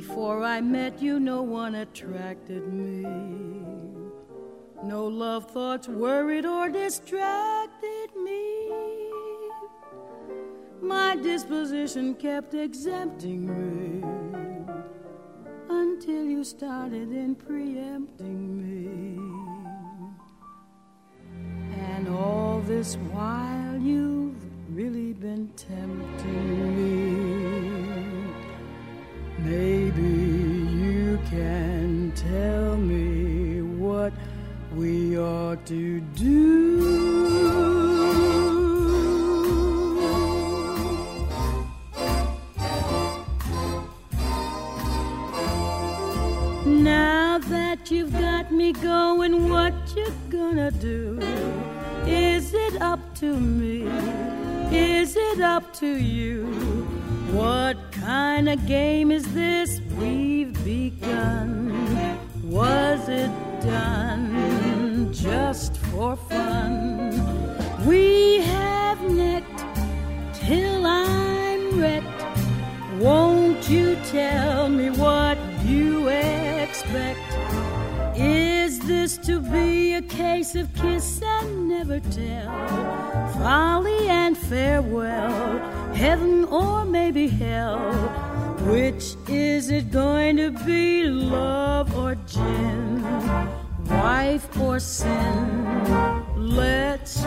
Before I met you, no one attracted me. No love thoughts worried or distracted me. My disposition kept exempting me until you started in preempting me. And all this while you've really been tempting me. Maybe you can tell me what we ought to do. Now that you've got me going, what you gonna do? Is it up to me? Is it up to you? What kind of game is this we've begun? Was it done just for fun? We have necked till I'm wrecked. Won't you tell me what you expect? Is this to be a case of kiss and never tell? Folly and farewell, heaven or maybe hell? Which is it going to be, love or gin? Wife or sin? Let's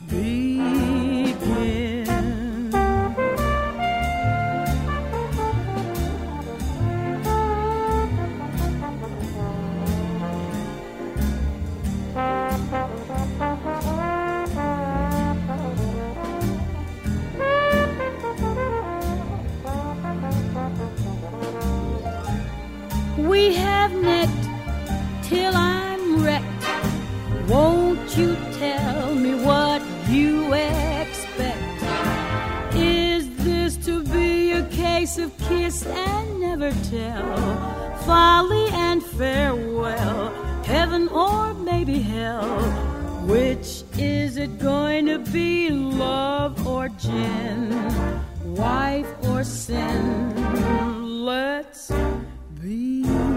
begin. We have necked till I'm wrecked. Won't you tell me what you expect? Is this to be a case of kiss and never tell? Folly and farewell, heaven or maybe hell? Which is it going to be, love or gin? Wife or sin? Let's be